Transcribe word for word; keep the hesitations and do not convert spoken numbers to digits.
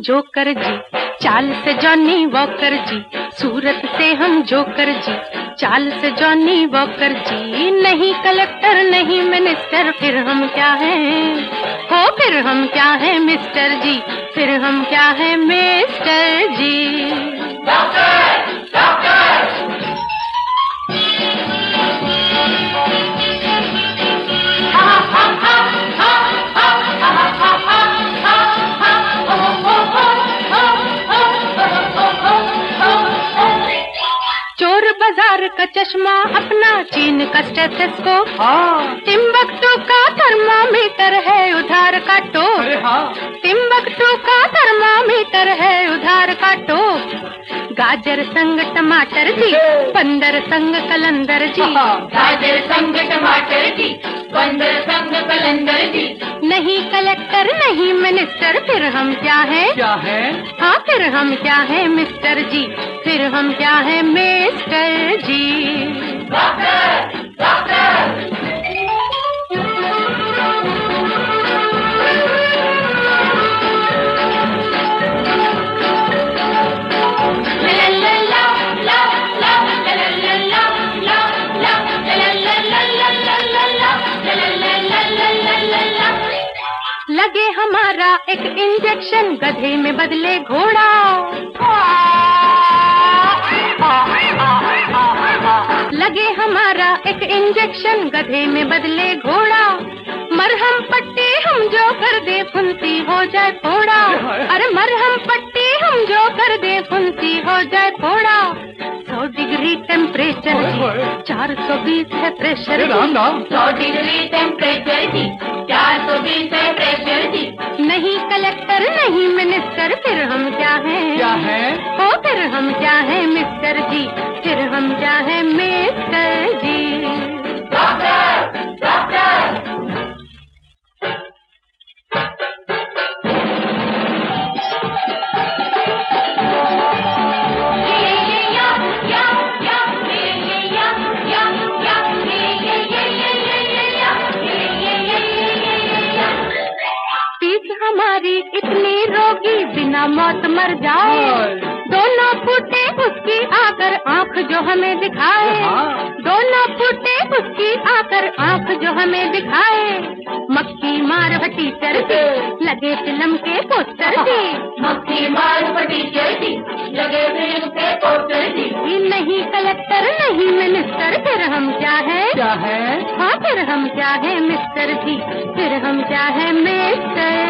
Joker जी, चाल से Johnny walker जी, सूरत से हम जोकर जी, चाल से जॉनी वॉकर जी। नहीं कलेक्टर नहीं मिनिस्टर, फिर हम क्या हैं? हो फिर हम क्या हैं मिस्टर जी, फिर हम क्या हैं मिस्टर जी। Doctor, doctor. चोर बाजार का चश्मा अपना, चीन का स्टेथोस्कोप, टिम्बकटू का थर्मामीटर है उधार का टोप। टिम्बकटू का थर्मामीटर है उधार का टोप। गाजर संग टमाटर जी, बंदर संग कलंदर जी, गाजर संग टमाटर जी, बंदर संग कलंदर जी। नहीं कलेक्टर नहीं मिनिस्टर, फिर हम क्या हैं? क्या है? हाँ फिर हम क्या हैं मिस्टर जी, फिर हम क्या हैं मिस्टर जी। Doctor, doctor. लगे हमारा एक इंजेक्शन, गधे में बदले घोड़ा। लगे हमारा एक इंजेक्शन, गधे में बदले घोड़ा। मरहम पट्टी हम जो कर दे, फुंसी हो जाए फोड़ा। अरे मरहम पट्टी हम जो कर दे, फुंसी हो जाए फोड़ा। सौ डिग्री टेम्परेचर जी, चार सौ बीस है प्रेशर जी। सौ डिग्री टेम्परेचर जी, चार सौ बीस है प्रेशर जी। नहीं कलेक्टर नहीं मिनिस्टर, फिर हम क्या हैं? क्या हैं? हो फिर हम क्या हैं मिस्टर जी, फिर हम क्या हैं मिस्टर जी। Doctor, doctor. हमारी इतनी रोगी बिना मौत मर जाए। दोनों फूटे उसकी आकर आंख जो हमें दिखाए। दोनों फूटे उसकी आकर आंख जो हमें दिखाए। मक्खी मार टीचर जी, लगे फिल्म के पोस्टर जी। मक्खी मार टीचर जी, लगे फिल्म के पोस्टर जी। नहीं कलेक्टर नहीं मिनिस्टर, फिर हम क्या हैं? क्या है? हाँ फिर हम क्या हैं मिस्टर जी, फिर हम क्या हैं मिस्टर